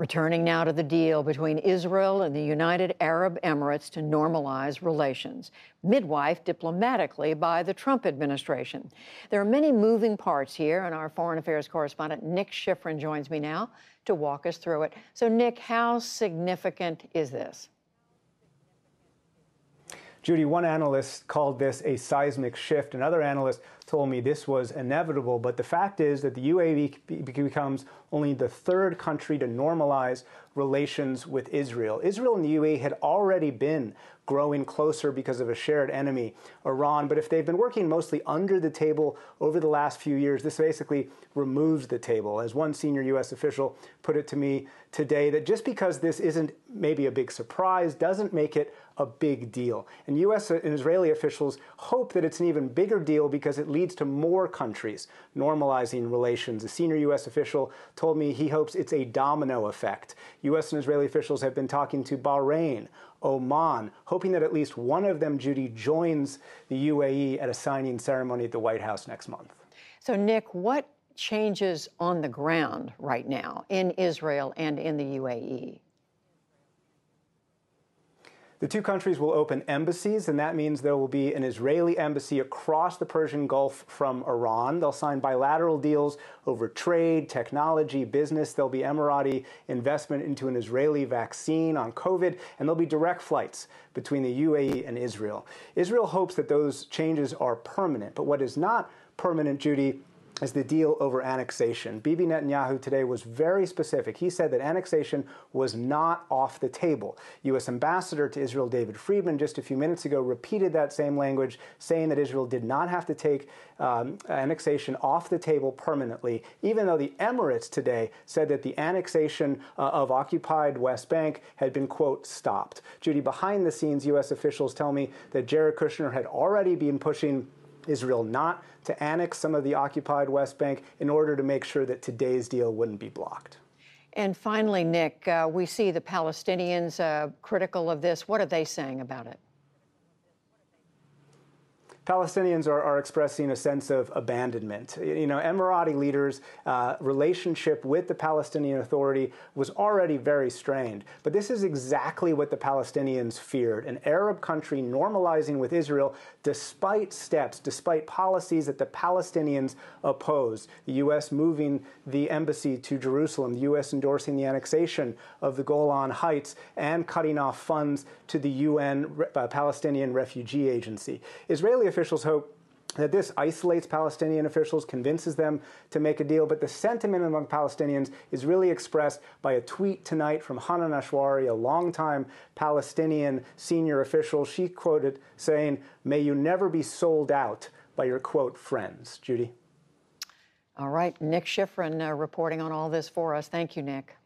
Returning now to the deal between Israel and the United Arab Emirates to normalize relations, midwifed diplomatically by the Trump administration. There are many moving parts here, and our foreign affairs correspondent Nick Schifrin joins me now to walk us through it. So, Nick, how significant is this? Judy, one analyst called this a seismic shift. Another analyst told me this was inevitable. But the fact is that the UAE becomes only the third country to normalize relations with Israel. Israel and the UAE had already been growing closer because of a shared enemy, Iran. But if they've been working mostly under the table over the last few years, this basically removes the table. As one senior U.S. official put it to me today, that just because this isn't maybe a big surprise doesn't make it a big deal. And U.S. and Israeli officials hope that it's an even bigger deal because it leads to more countries normalizing relations. A senior U.S. official told me he hopes it's a domino effect. U.S. and Israeli officials have been talking to Bahrain, Oman, hoping that at least one of them, Judy, joins the UAE at a signing ceremony at the White House next month. So, Nick, what changes on the ground right now in Israel and in the UAE? The two countries will open embassies, and that means there will be an Israeli embassy across the Persian Gulf from Iran. They'll sign bilateral deals over trade, technology, business. There'll be Emirati investment into an Israeli vaccine on COVID, and there'll be direct flights between the UAE and Israel. Israel hopes that those changes are permanent, but what is not permanent, Judy, is the deal over annexation. Bibi Netanyahu today was very specific. He said that annexation was not off the table. U.S. Ambassador to Israel David Friedman just a few minutes ago repeated that same language, saying that Israel did not have to take annexation off the table permanently, even though the Emirates today said that the annexation of occupied West Bank had been, quote, stopped. Judy, behind the scenes, U.S. officials tell me that Jared Kushner had already been pushing Israel not to annex some of the occupied West Bank in order to make sure that today's deal wouldn't be blocked. And finally, Nick, we see the Palestinians critical of this. What are they saying about it? Palestinians are expressing a sense of abandonment. You know, Emirati leaders' relationship with the Palestinian Authority was already very strained. But this is exactly what the Palestinians feared, an Arab country normalizing with Israel despite policies that the Palestinians opposed. The U.S. moving the embassy to Jerusalem, the U.S. endorsing the annexation of the Golan Heights, and cutting off funds to the UN Palestinian Refugee Agency. Israeli officials hope that this isolates Palestinian officials, convinces them to make a deal. But the sentiment among Palestinians is really expressed by a tweet tonight from Hanan Ashwari, a longtime Palestinian senior official. She quoted saying, "May you never be sold out by your, quote, friends." Judy. All right. Nick Schifrin reporting on all this for us. Thank you, Nick.